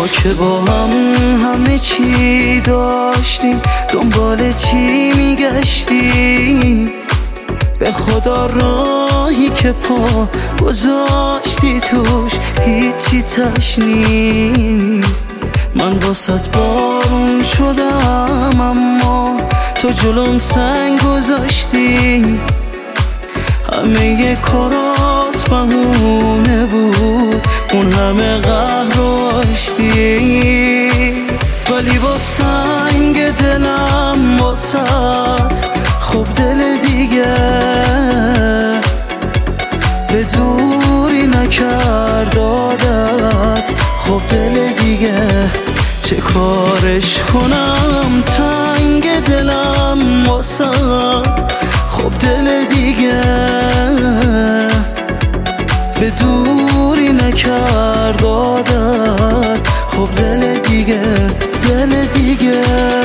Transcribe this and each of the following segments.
ما که با هم همه چی داشتیم، دنبال چی میگشتیم؟ به خدا راهی که پا گذاشتی توش هیچی تش نیست. من واسط بارون شدم اما تو جلوم سنگ گذاشتی. همه کارات بهونه بود، اون همه قهر و آشتی، ولی با سنگ دلم واسط خب دل دیگه به دوری نکرد عادت. خب دل دیگه چه کارش کنم؟ تنگ دلم واسط خب دل دیگه به دوری نکرد عادت. خب دل دیگه، دل دیگه.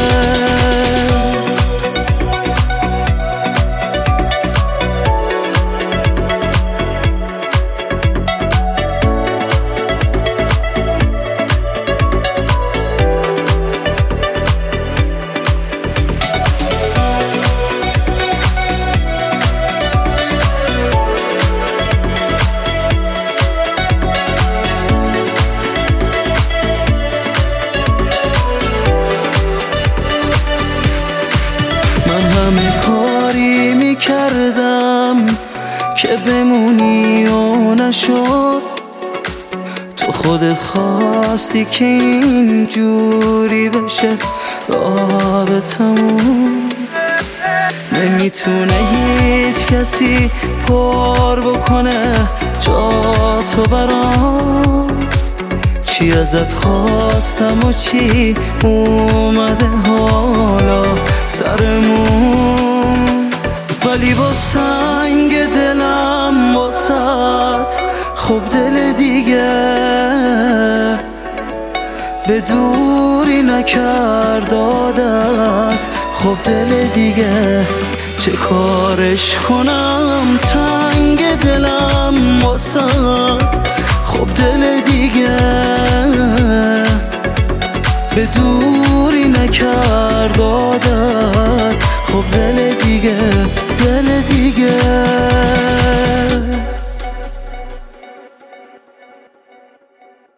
همه کاری میکردم که بمونی و نشد. تو خودت خواستی که اینجوری بشه رابطمون. نمیتونه هیچ کسی پر بکنه جا تو برام. چی ازت خواستم و چی اومده حالا سرمون، ولی با سنگ دلم واسط خب دل دیگه به دوری نکرد عادت. خب دل دیگه چه کارش کنم؟ تنگ دلم واسط خب دل دیگه